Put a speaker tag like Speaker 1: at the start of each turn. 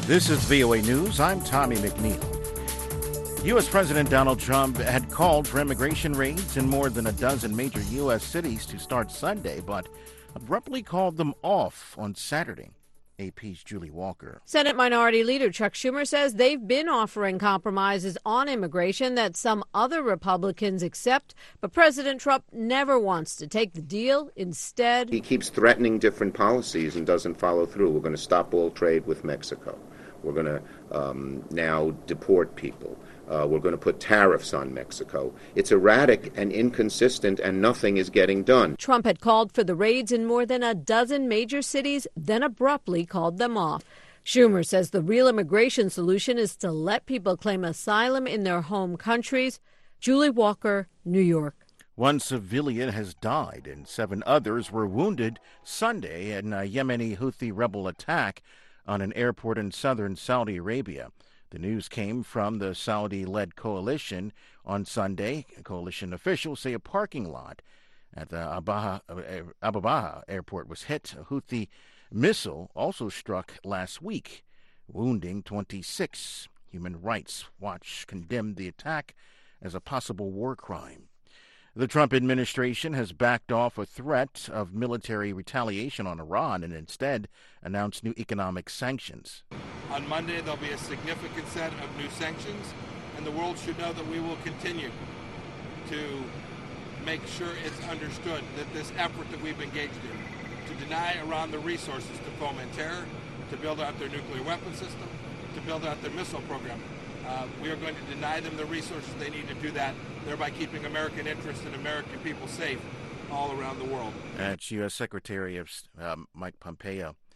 Speaker 1: This is VOA News. I'm Tommy McNeil. U.S. President Donald Trump had called for immigration raids in more than a dozen major U.S. cities to start Sunday, but abruptly called them off on Saturday. AP's Julie Walker.
Speaker 2: Senate Minority Leader Chuck Schumer says they've been offering compromises on immigration that some other Republicans accept, but President Trump never wants to take the deal. Instead,
Speaker 3: he keeps threatening different policies and doesn't follow through. We're going to stop all trade with Mexico. We're going to now deport people. We're going to put tariffs on Mexico. It's erratic and inconsistent, and nothing is getting done.
Speaker 2: Trump had called for the raids in more than a dozen major cities, then abruptly called them off. Schumer says the real immigration solution is to let people claim asylum in their home countries. Julie Walker, New York.
Speaker 1: One civilian has died and 7 others were wounded Sunday in a Yemeni Houthi rebel attack on an airport in southern Saudi Arabia. The news came from the Saudi-led coalition on Sunday. Coalition officials say a parking lot at the Abaha airport was hit. A Houthi missile also struck last week, wounding 26. Human Rights Watch condemned the attack as a possible war crime. The Trump administration has backed off a threat of military retaliation on Iran and instead announced new economic sanctions.
Speaker 4: On Monday, there'll be a significant set of new sanctions, and the world should know that we will continue to make sure it's understood that this effort that we've engaged in to deny Iran the resources to foment terror, to build out their nuclear weapon system, to build out their missile program, we are going to deny them the resources they need to do that, thereby keeping American interests and American people safe all around the world.
Speaker 1: That's U.S. Secretary of Mike Pompeo.